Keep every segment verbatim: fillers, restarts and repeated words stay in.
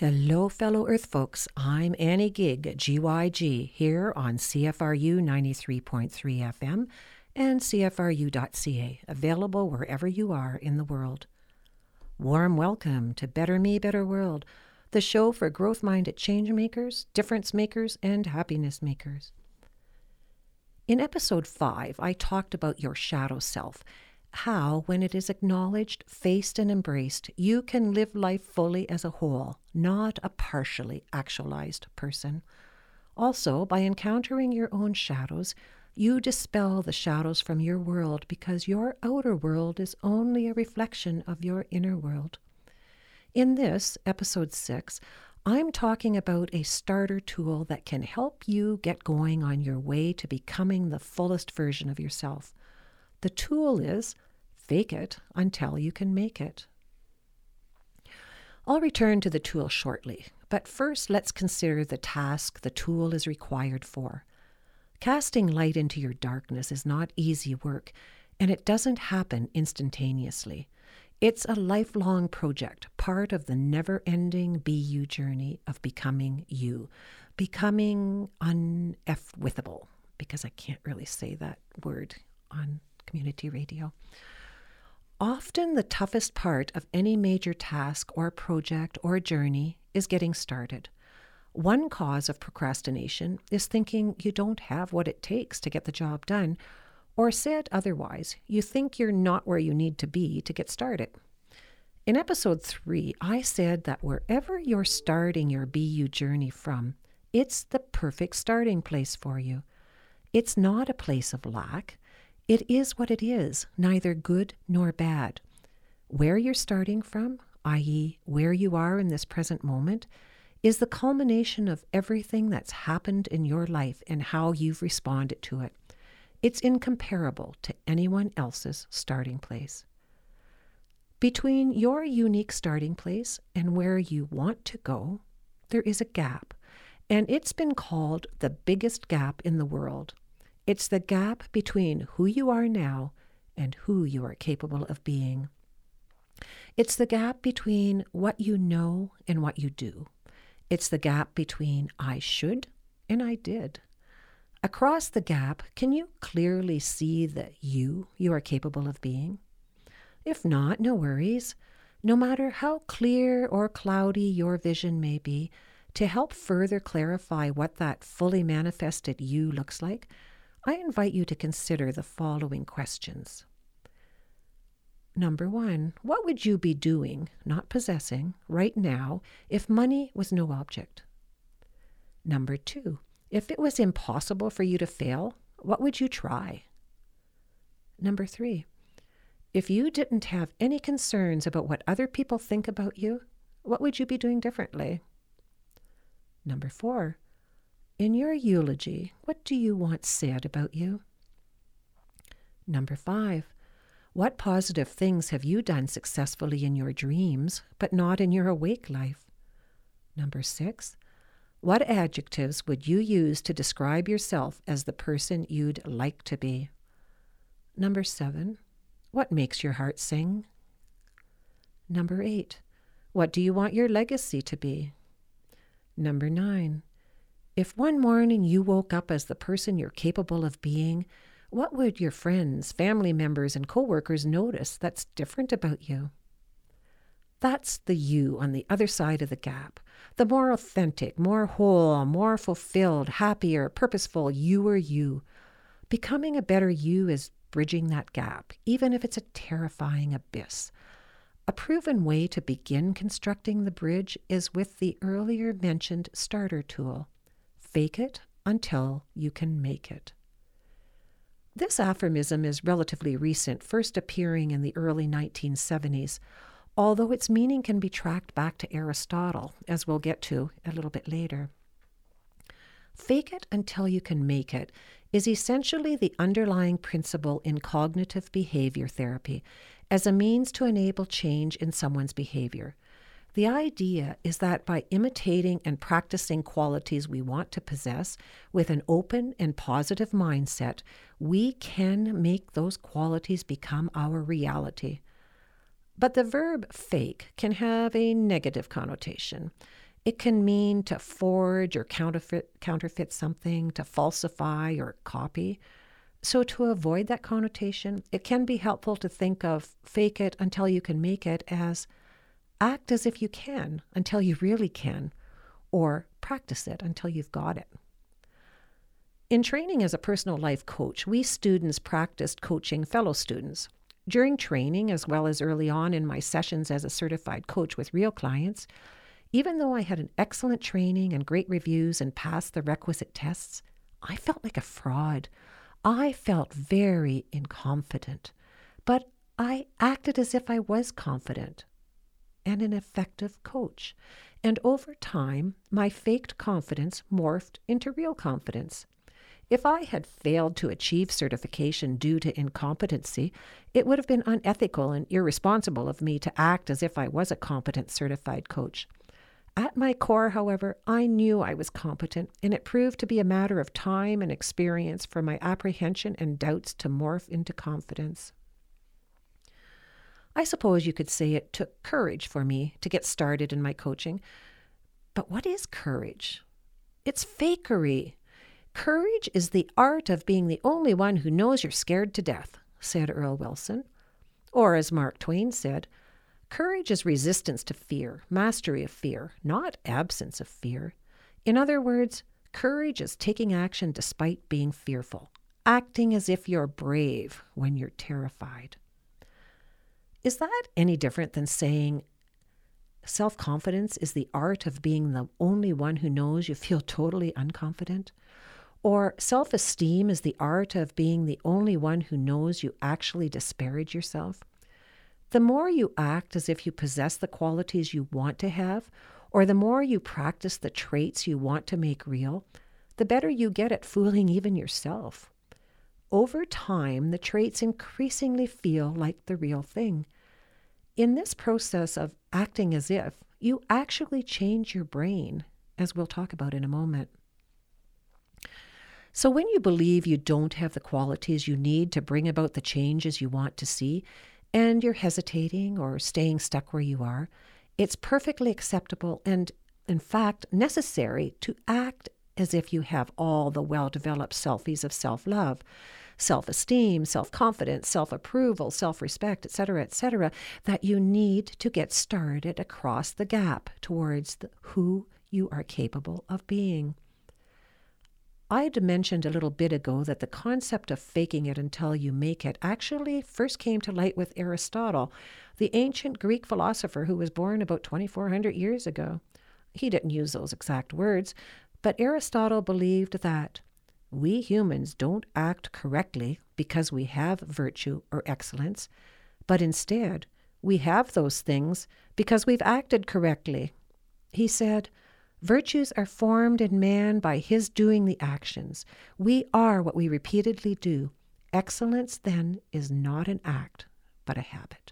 Hello, fellow Earth folks. I'm Annie Gig, G Y G, here on C F R U ninety-three point three F M and C F R U dot C A, available wherever you are in the world. Warm welcome to Better Me, Better World, the show for growth-minded change makers, difference makers, and happiness makers. In episode five, I talked about your shadow self, how, when it is acknowledged, faced, and embraced, you can live life fully as a whole, not a partially actualized person. Also, by encountering your own shadows, you dispel the shadows from your world because your outer world is only a reflection of your inner world. In this, episode six, I'm talking about a starter tool that can help you get going on your way to becoming the fullest version of yourself. The tool is fake it until you can make it. I'll return to the tool shortly, but first let's consider the task the tool is required for. Casting light into your darkness is not easy work, and it doesn't happen instantaneously. It's a lifelong project, part of the never-ending Be You journey of becoming you, becoming un-F-withable, because I can't really say that word on community radio. Often the toughest part of any major task or project or journey is getting started. One cause of procrastination is thinking you don't have what it takes to get the job done, or said otherwise, you think you're not where you need to be to get started. In episode three, I said that wherever you're starting your Be You journey from, it's the perfect starting place for you. It's not a place of lack. It is what it is, neither good nor bad. Where you're starting from, that is, where you are in this present moment, is the culmination of everything that's happened in your life and how you've responded to it. It's incomparable to anyone else's starting place. Between your unique starting place and where you want to go, there is a gap, and it's been called the biggest gap in the world. It's the gap between who you are now and who you are capable of being. It's the gap between what you know and what you do. It's the gap between I should and I did. Across the gap, can you clearly see the you you are capable of being? If not, no worries. No matter how clear or cloudy your vision may be, to help further clarify what that fully manifested you looks like, I invite you to consider the following questions. Number one, what would you be doing, not possessing, right now if money was no object? Number two, if it was impossible for you to fail, what would you try? Number three, if you didn't have any concerns about what other people think about you, what would you be doing differently? Number four, in your eulogy, what do you want said about you? Number five, what positive things have you done successfully in your dreams, but not in your awake life? Number six, what adjectives would you use to describe yourself as the person you'd like to be? Number seven, what makes your heart sing? Number eight, what do you want your legacy to be? Number nine, if one morning you woke up as the person you're capable of being, what would your friends, family members, and coworkers notice that's different about you? That's the you on the other side of the gap. The more authentic, more whole, more fulfilled, happier, purposeful you are you. Becoming a better you is bridging that gap, even if it's a terrifying abyss. A proven way to begin constructing the bridge is with the earlier mentioned starter tool. Fake it until you can make it. This aphorism is relatively recent, first appearing in the early nineteen seventies, although its meaning can be tracked back to Aristotle, as we'll get to a little bit later. Fake it until you can make it is essentially the underlying principle in cognitive behavior therapy as a means to enable change in someone's behavior. The idea is that by imitating and practicing qualities we want to possess with an open and positive mindset, we can make those qualities become our reality. But the verb fake can have a negative connotation. It can mean to forge or counterfeit, counterfeit something, to falsify or copy. So to avoid that connotation, it can be helpful to think of fake it until you can make it as act as if you can until you really can, or practice it until you've got it. In training as a personal life coach, we students practiced coaching fellow students. During training, as well as early on in my sessions as a certified coach with real clients, even though I had an excellent training and great reviews and passed the requisite tests, I felt like a fraud. I felt very inconfident, but I acted as if I was confident and an effective coach. And over time, my faked confidence morphed into real confidence. If I had failed to achieve certification due to incompetency, it would have been unethical and irresponsible of me to act as if I was a competent certified coach. At my core, however, I knew I was competent, and it proved to be a matter of time and experience for my apprehension and doubts to morph into confidence. I suppose you could say it took courage for me to get started in my coaching. But what is courage? It's fakery. Courage is the art of being the only one who knows you're scared to death, said Earl Wilson. Or as Mark Twain said, courage is resistance to fear, mastery of fear, not absence of fear. In other words, courage is taking action despite being fearful, acting as if you're brave when you're terrified. Is that any different than saying self-confidence is the art of being the only one who knows you feel totally unconfident? Or self-esteem is the art of being the only one who knows you actually disparage yourself? The more you act as if you possess the qualities you want to have, or the more you practice the traits you want to make real, the better you get at fooling even yourself. Over time, the traits increasingly feel like the real thing. In this process of acting as if, you actually change your brain, as we'll talk about in a moment. So when you believe you don't have the qualities you need to bring about the changes you want to see, and you're hesitating or staying stuck where you are, it's perfectly acceptable and, in fact, necessary to act as if you have all the well-developed selfies of self-love, self-esteem, self-confidence, self-approval, self-respect, et cetera, et cetera, that you need to get started across the gap towards the, who you are capable of being. I had mentioned a little bit ago that the concept of faking it until you make it actually first came to light with Aristotle, the ancient Greek philosopher who was born about twenty-four hundred years ago. He didn't use those exact words, but Aristotle believed that we humans don't act correctly because we have virtue or excellence, but instead we have those things because we've acted correctly. He said, virtues are formed in man by his doing the actions. We are what we repeatedly do. Excellence, then, is not an act, but a habit.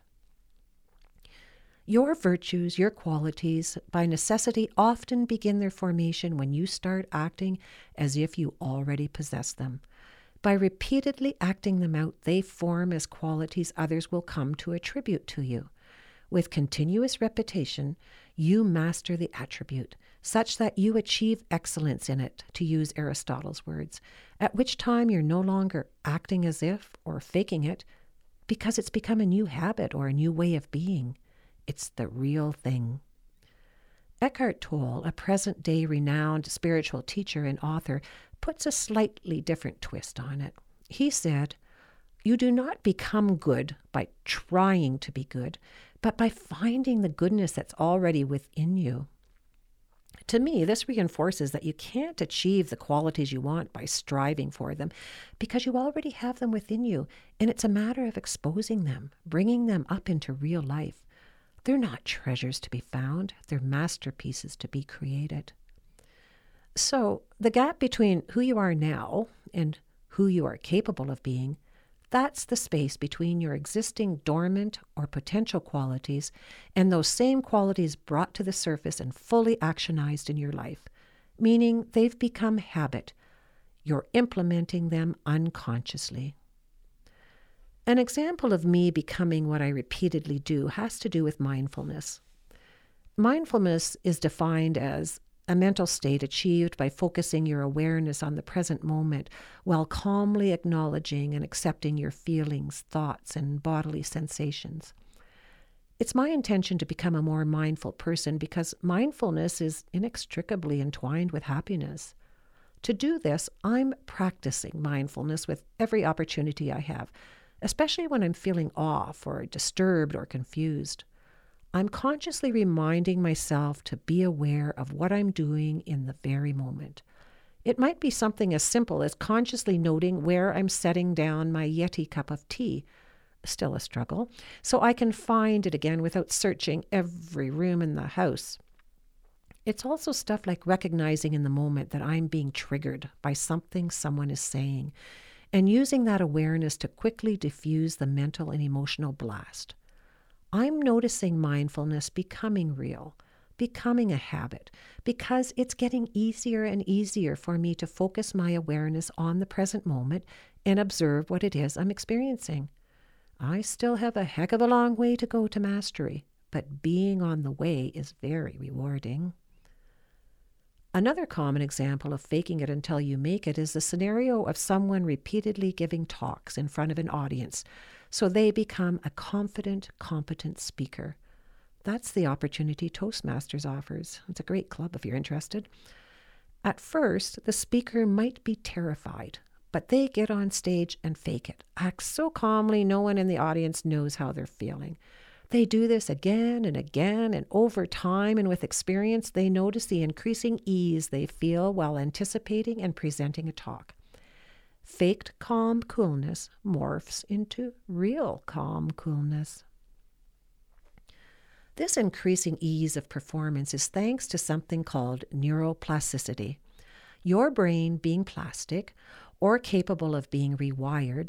Your virtues, your qualities, by necessity often begin their formation when you start acting as if you already possess them. By repeatedly acting them out, they form as qualities others will come to attribute to you. With continuous repetition, you master the attribute, such that you achieve excellence in it, to use Aristotle's words, at which time you're no longer acting as if or faking it, because it's become a new habit or a new way of being. It's the real thing. Eckhart Tolle, a present-day renowned spiritual teacher and author, puts a slightly different twist on it. He said, "You do not become good by trying to be good, but by finding the goodness that's already within you." To me, this reinforces that you can't achieve the qualities you want by striving for them, because you already have them within you, and it's a matter of exposing them, bringing them up into real life. They're not treasures to be found, they're masterpieces to be created. So, the gap between who you are now and who you are capable of being, that's the space between your existing dormant or potential qualities and those same qualities brought to the surface and fully actionized in your life, meaning they've become habit. You're implementing them unconsciously. An example of me becoming what I repeatedly do has to do with mindfulness. Mindfulness is defined as a mental state achieved by focusing your awareness on the present moment while calmly acknowledging and accepting your feelings, thoughts, and bodily sensations. It's my intention to become a more mindful person because mindfulness is inextricably entwined with happiness. To do this, I'm practicing mindfulness with every opportunity I have, especially when I'm feeling off or disturbed or confused. I'm consciously reminding myself to be aware of what I'm doing in the very moment. It might be something as simple as consciously noting where I'm setting down my Yeti cup of tea, still a struggle, so I can find it again without searching every room in the house. It's also stuff like recognizing in the moment that I'm being triggered by something someone is saying and using that awareness to quickly diffuse the mental and emotional blast. I'm noticing mindfulness becoming real, becoming a habit, because it's getting easier and easier for me to focus my awareness on the present moment and observe what it is I'm experiencing. I still have a heck of a long way to go to mastery, but being on the way is very rewarding. Another common example of faking it until you make it is the scenario of someone repeatedly giving talks in front of an audience, so they become a confident, competent speaker. That's the opportunity Toastmasters offers. It's a great club if you're interested. At first, the speaker might be terrified, but they get on stage and fake it, act so calmly no one in the audience knows how they're feeling. They do this again and again, and over time and with experience, they notice the increasing ease they feel while anticipating and presenting a talk. Faked calm coolness morphs into real calm coolness. This increasing ease of performance is thanks to something called neuroplasticity. Your brain being plastic or capable of being rewired,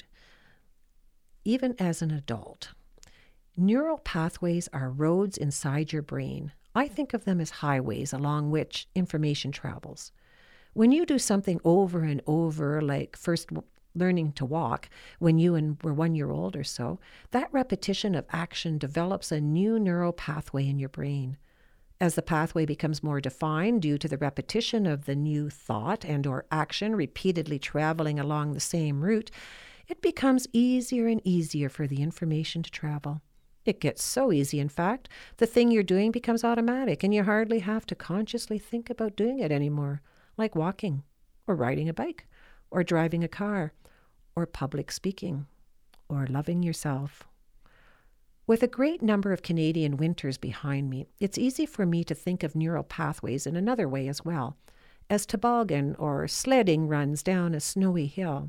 even as an adult. Neural pathways are roads inside your brain. I think of them as highways along which information travels. When you do something over and over, like first learning to walk when you and were one year old or so, that repetition of action develops a new neural pathway in your brain. As the pathway becomes more defined due to the repetition of the new thought and or action repeatedly traveling along the same route, it becomes easier and easier for the information to travel. It gets so easy, in fact, the thing you're doing becomes automatic and you hardly have to consciously think about doing it anymore, like walking or riding a bike or driving a car or public speaking or loving yourself. With a great number of Canadian winters behind me, it's easy for me to think of neural pathways in another way as well, as toboggan or sledding runs down a snowy hill.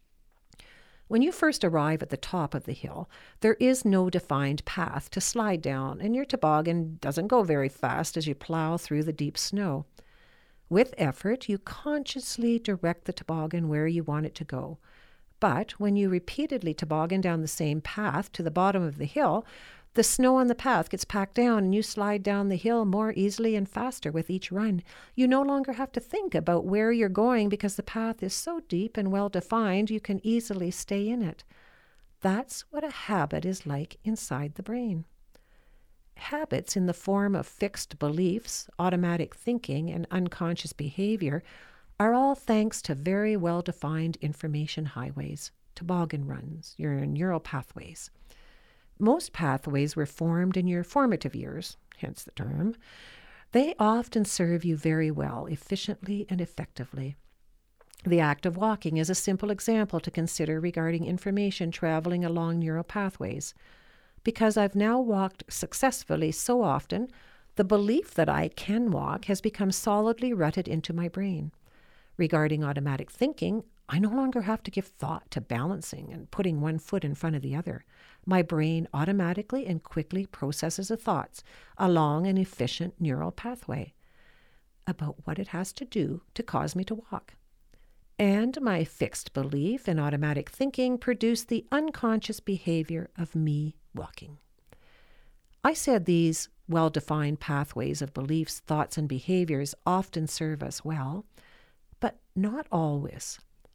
When you first arrive at the top of the hill, there is no defined path to slide down, and your toboggan doesn't go very fast as you plow through the deep snow. With effort, you consciously direct the toboggan where you want it to go. But when you repeatedly toboggan down the same path to the bottom of the hill, the snow on the path gets packed down and you slide down the hill more easily and faster with each run. You no longer have to think about where you're going because the path is so deep and well defined you can easily stay in it. That's what a habit is like inside the brain. Habits in the form of fixed beliefs, automatic thinking, and unconscious behavior are all thanks to very well-defined information highways, toboggan runs, your neural pathways. Most pathways were formed in your formative years, hence the term. They often serve you very well, efficiently and effectively. The act of walking is a simple example to consider regarding information traveling along neural pathways. Because I've now walked successfully so often, the belief that I can walk has become solidly rooted into my brain. Regarding automatic thinking, I no longer have to give thought to balancing and putting one foot in front of the other. My brain automatically and quickly processes the thoughts along an efficient neural pathway about what it has to do to cause me to walk. And my fixed belief and automatic thinking produce the unconscious behavior of me walking. I said these well-defined pathways of beliefs, thoughts, and behaviors often serve us well, but not always.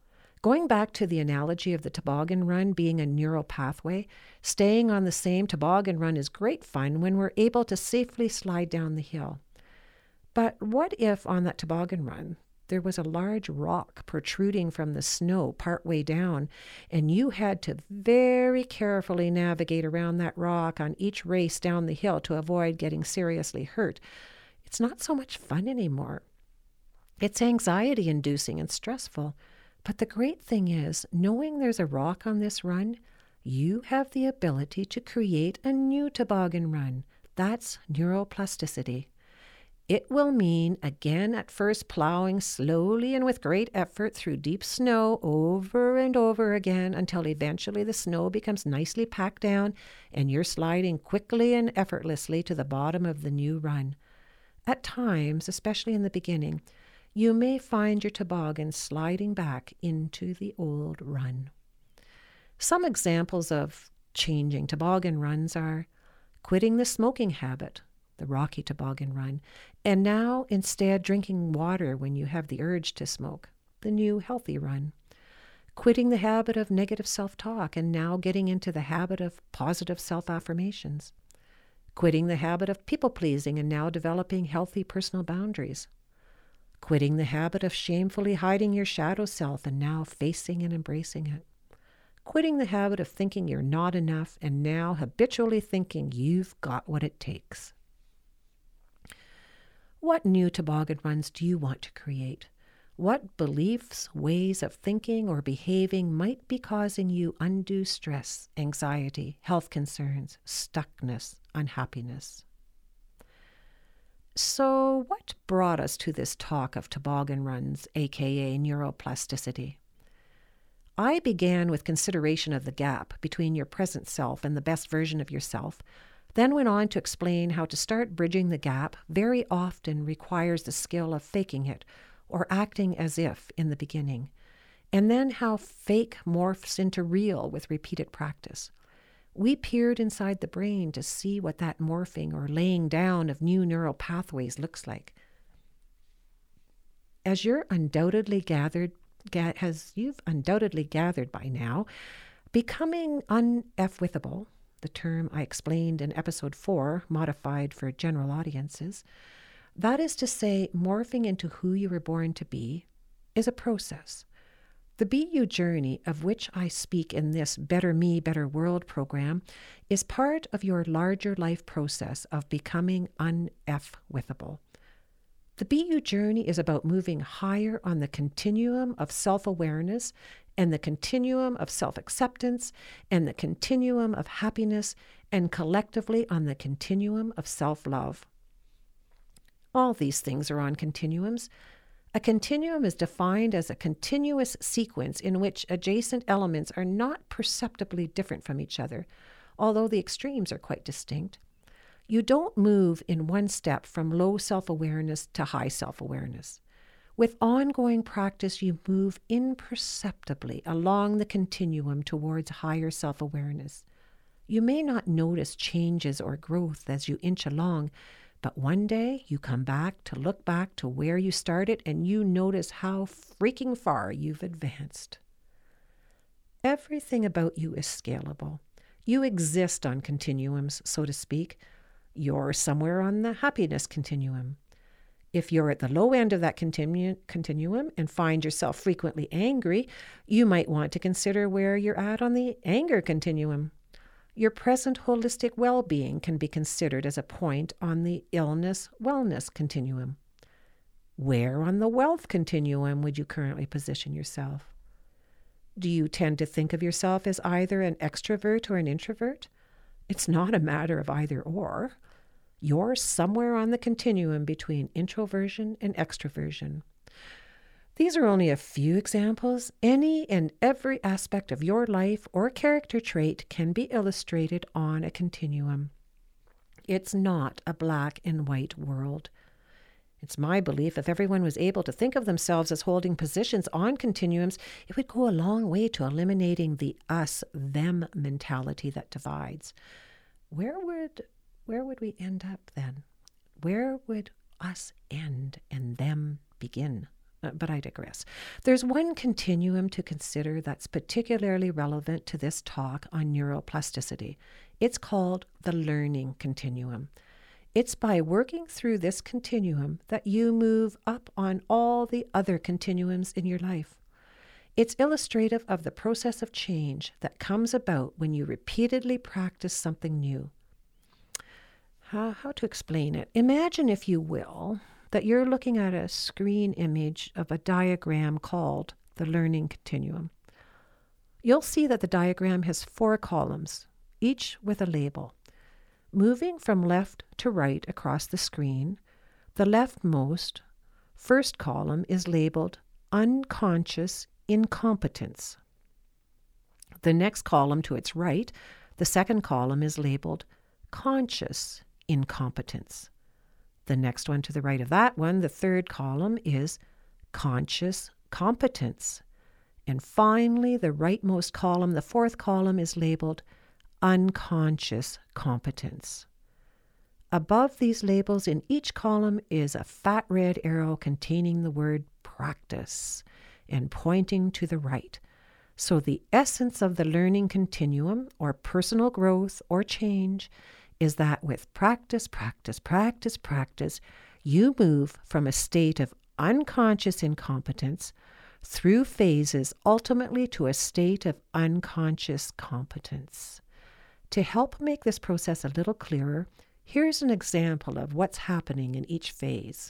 Going back to the analogy of the toboggan run being a neural pathway, staying on the same toboggan run is great fun when we're able to safely slide down the hill. But what if on that toboggan run there was a large rock protruding from the snow partway down, and you had to very carefully navigate around that rock on each race down the hill to avoid getting seriously hurt? It's not so much fun anymore. It's anxiety-inducing and stressful. But the great thing is, knowing there's a rock on this run, you have the ability to create a new toboggan run. That's neuroplasticity. It will mean, again at first, plowing slowly and with great effort through deep snow over and over again until eventually the snow becomes nicely packed down and you're sliding quickly and effortlessly to the bottom of the new run. At times, especially in the beginning, you may find your toboggan sliding back into the old run. Some examples of changing toboggan runs are quitting the smoking habit, the rocky toboggan run, and now instead drinking water when you have the urge to smoke, the new healthy run. Quitting the habit of negative self-talk and now getting into the habit of positive self-affirmations. Quitting the habit of people-pleasing and now developing healthy personal boundaries. Quitting the habit of shamefully hiding your shadow self and now facing and embracing it. Quitting the habit of thinking you're not enough and now habitually thinking you've got what it takes. What new toboggan runs do you want to create? What beliefs, ways of thinking, or behaving might be causing you undue stress, anxiety, health concerns, stuckness, unhappiness? So what brought us to this talk of toboggan runs, aka neuroplasticity? I began with consideration of the gap between your present self and the best version of yourself, then went on to explain how to start bridging the gap very often requires the skill of faking it or acting as if in the beginning, and then how fake morphs into real with repeated practice. We peered inside the brain to see what that morphing or laying down of new neural pathways looks like. As you're undoubtedly gathered, ga- as you've undoubtedly gathered by now, becoming un-F-withable, the term I explained in episode four, modified for general audiences, that is to say, morphing into who you were born to be, is a process. The Be You journey, of which I speak in this Better Me, Better World program, is part of your larger life process of becoming un-F-withable. The Be You journey is about moving higher on the continuum of self-awareness and the continuum of self-acceptance and the continuum of happiness and collectively on the continuum of self-love. All these things are on continuums. A continuum is defined as a continuous sequence in which adjacent elements are not perceptibly different from each other, although the extremes are quite distinct. You don't move in one step from low self-awareness to high self-awareness. With ongoing practice, you move imperceptibly along the continuum towards higher self-awareness. You may not notice changes or growth as you inch along, but one day you come back to look back to where you started and you notice how freaking far you've advanced. Everything about you is scalable. You exist on continuums, so to speak. You're somewhere on the happiness continuum. If you're at the low end of that continu- continuum and find yourself frequently angry, you might want to consider where you're at on the anger continuum. Your present holistic well-being can be considered as a point on the illness-wellness continuum. Where on the wealth continuum would you currently position yourself? Do you tend to think of yourself as either an extrovert or an introvert? It's not a matter of either or. You're somewhere on the continuum between introversion and extroversion. These are only a few examples. Any and every aspect of your life or character trait can be illustrated on a continuum. It's not a black and white world. It's my belief if everyone was able to think of themselves as holding positions on continuums, it would go a long way to eliminating the us-them mentality that divides. Where would, where would we end up then? Where would us end and them begin? Uh, but I digress. There's one continuum to consider that's particularly relevant to this talk on neuroplasticity. It's called the learning continuum. It's by working through this continuum that you move up on all the other continuums in your life. It's illustrative of the process of change that comes about when you repeatedly practice something new. How, how to explain it? Imagine, if you will, that you're looking at a screen image of a diagram called the learning continuum. You'll see that the diagram has four columns, each with a label. Moving from left to right across the screen, the leftmost first column is labeled unconscious incompetence. The next column to its right, the second column, is labeled conscious incompetence. The next one to the right of that one, the third column, is conscious competence. And finally, the rightmost column, the fourth column, is labeled unconscious competence. Above these labels in each column is a fat red arrow containing the word practice and pointing to the right. So the essence of the learning continuum, or personal growth or change, is that with practice, practice, practice, practice, you move from a state of unconscious incompetence through phases ultimately to a state of unconscious competence. To help make this process a little clearer, here's an example of what's happening in each phase.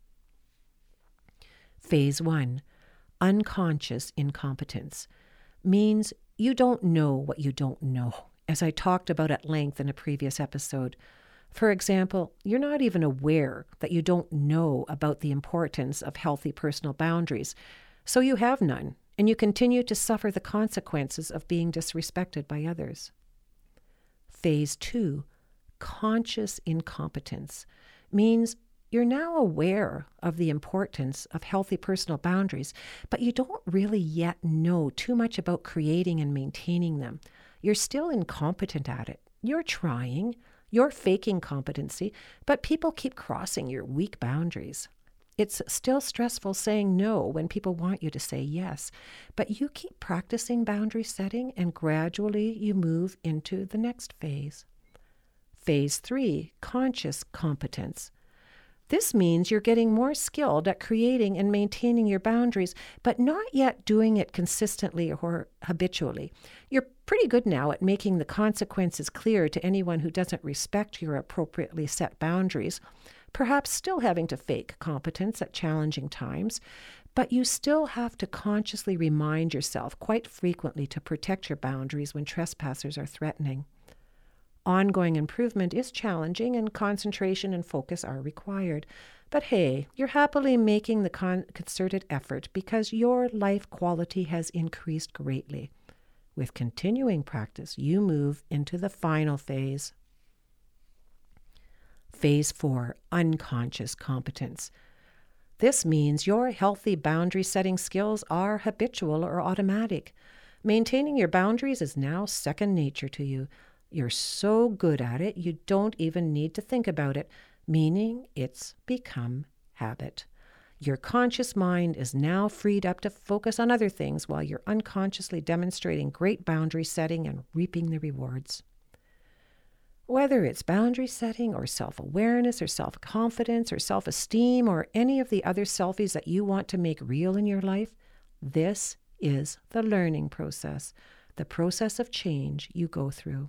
Phase one, unconscious incompetence, means you don't know what you don't know, as I talked about at length in a previous episode. For example, you're not even aware that you don't know about the importance of healthy personal boundaries, so you have none, and you continue to suffer the consequences of being disrespected by others. Phase two, conscious incompetence, means you're now aware of the importance of healthy personal boundaries, but you don't really yet know too much about creating and maintaining them. You're still incompetent at it. You're trying. You're faking competency, but people keep crossing your weak boundaries. It's still stressful saying no when people want you to say yes, but you keep practicing boundary setting and gradually you move into the next phase. Phase three, conscious competence. This means you're getting more skilled at creating and maintaining your boundaries, but not yet doing it consistently or habitually. You're pretty good now at making the consequences clear to anyone who doesn't respect your appropriately set boundaries, perhaps still having to fake competence at challenging times, but you still have to consciously remind yourself quite frequently to protect your boundaries when trespassers are threatening. Ongoing improvement is challenging and concentration and focus are required. But hey, you're happily making the con- concerted effort because your life quality has increased greatly. With continuing practice, you move into the final phase. Phase four, unconscious competence. This means your healthy boundary setting skills are habitual or automatic. Maintaining your boundaries is now second nature to you. You're so good at it, you don't even need to think about it, meaning it's become habit. Your conscious mind is now freed up to focus on other things while you're unconsciously demonstrating great boundary setting and reaping the rewards. Whether it's boundary setting or self-awareness or self-confidence or self-esteem or any of the other selfies that you want to make real in your life, this is the learning process, the process of change you go through.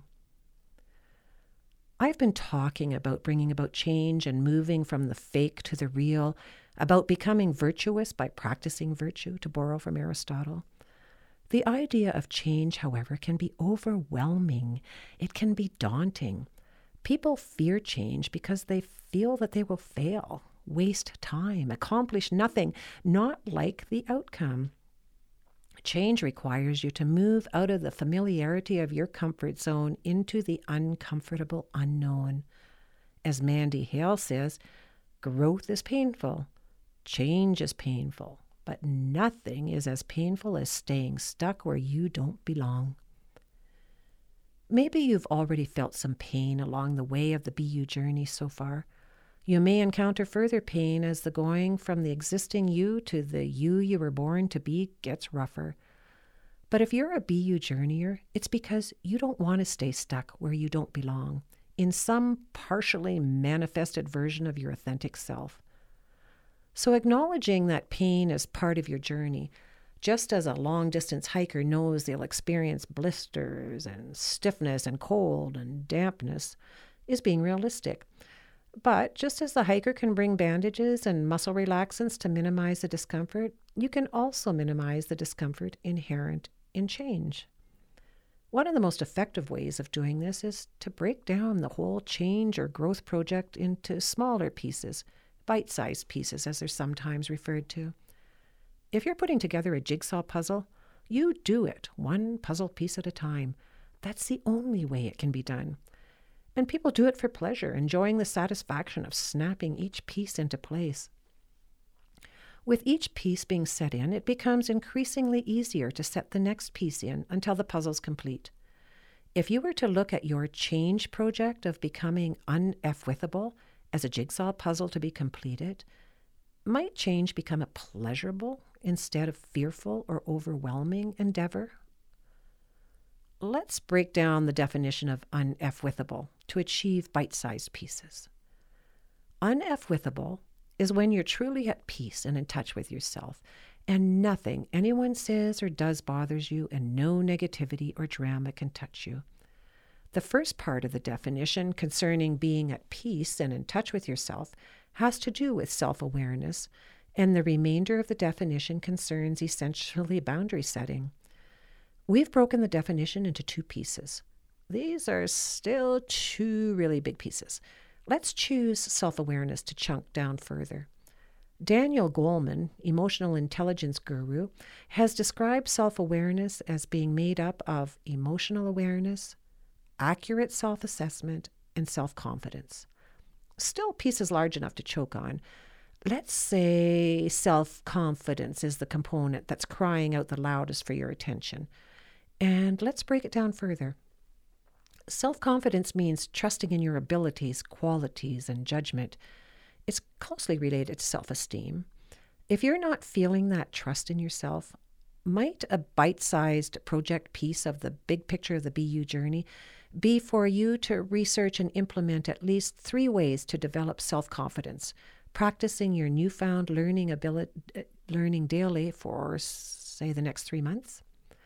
I've been talking about bringing about change and moving from the fake to the real, about becoming virtuous by practicing virtue, to borrow from Aristotle. The idea of change, however, can be overwhelming. It can be daunting. People fear change because they feel that they will fail, waste time, accomplish nothing, not like the outcome. Change requires you to move out of the familiarity of your comfort zone into the uncomfortable unknown. As Mandy Hale says, growth is painful, change is painful, but nothing is as painful as staying stuck where you don't belong. Maybe you've already felt some pain along the way of the B U journey so far. You may encounter further pain as the going from the existing you to the you you were born to be gets rougher. But if you're a B U journeyer, it's because you don't want to stay stuck where you don't belong, in some partially manifested version of your authentic self. So acknowledging that pain is part of your journey, just as a long-distance hiker knows they'll experience blisters and stiffness and cold and dampness, is being realistic. But just as the hiker can bring bandages and muscle relaxants to minimize the discomfort, you can also minimize the discomfort inherent in change. One of the most effective ways of doing this is to break down the whole change or growth project into smaller pieces, bite-sized pieces as they're sometimes referred to. If you're putting together a jigsaw puzzle, you do it one puzzle piece at a time. That's the only way it can be done. And people do it for pleasure, enjoying the satisfaction of snapping each piece into place. With each piece being set in, it becomes increasingly easier to set the next piece in until the puzzle's complete. If you were to look at your change project of becoming un-F-withable as a jigsaw puzzle to be completed, might change become a pleasurable instead of fearful or overwhelming endeavor? Let's break down the definition of un-F-withable to achieve bite-sized pieces. Un-F-withable is when you're truly at peace and in touch with yourself, and nothing anyone says or does bothers you, and no negativity or drama can touch you. The first part of the definition concerning being at peace and in touch with yourself has to do with self-awareness, and the remainder of the definition concerns essentially boundary setting. We've broken the definition into two pieces. These are still two really big pieces. Let's choose self-awareness to chunk down further. Daniel Goleman, emotional intelligence guru, has described self-awareness as being made up of emotional awareness, accurate self-assessment, and self-confidence. Still pieces large enough to choke on. Let's say self-confidence is the component that's crying out the loudest for your attention. And let's break it down further. Self-confidence means trusting in your abilities, qualities, and judgment. It's closely related to self-esteem. If you're not feeling that trust in yourself, might a bite-sized project piece of the big picture of the B U journey be for you to research and implement at least three ways to develop self-confidence, practicing your newfound learning ability, learning daily for, say, the next three months?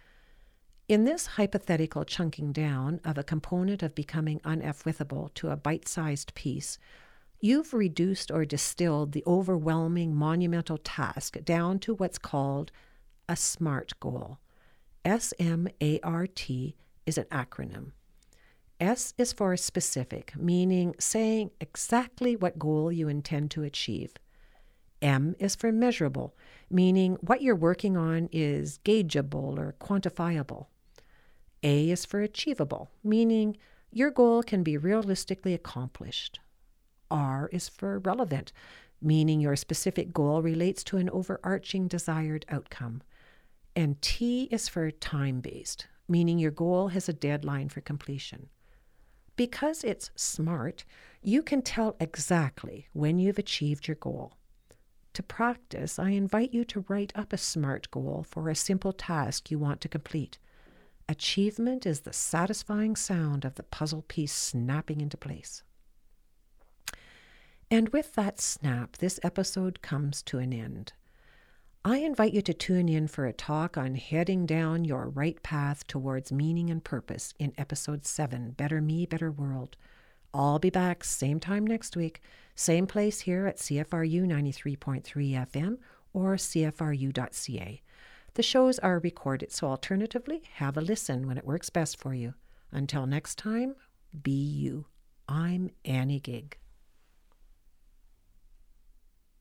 In this hypothetical chunking down of a component of becoming un-F-withable to a bite-sized piece, you've reduced or distilled the overwhelming monumental task down to what's called a SMART goal. S M A R T is an acronym. S is for specific, meaning saying exactly what goal you intend to achieve. M is for measurable, meaning what you're working on is gaugeable or quantifiable. A is for achievable, meaning your goal can be realistically accomplished. R is for relevant, meaning your specific goal relates to an overarching desired outcome. And T is for time-based, meaning your goal has a deadline for completion. Because it's SMART, you can tell exactly when you've achieved your goal. To practice, I invite you to write up a SMART goal for a simple task you want to complete. Achievement is the satisfying sound of the puzzle piece snapping into place. And with that snap, this episode comes to an end. I invite you to tune in for a talk on heading down your right path towards meaning and purpose in episode seven, Better Me, Better World. I'll be back same time next week, same place here at C F R U ninety-three point three F M or C F R U dot C A. The shows are recorded, so alternatively, have a listen when it works best for you. Until next time, be you. I'm Annie Gig.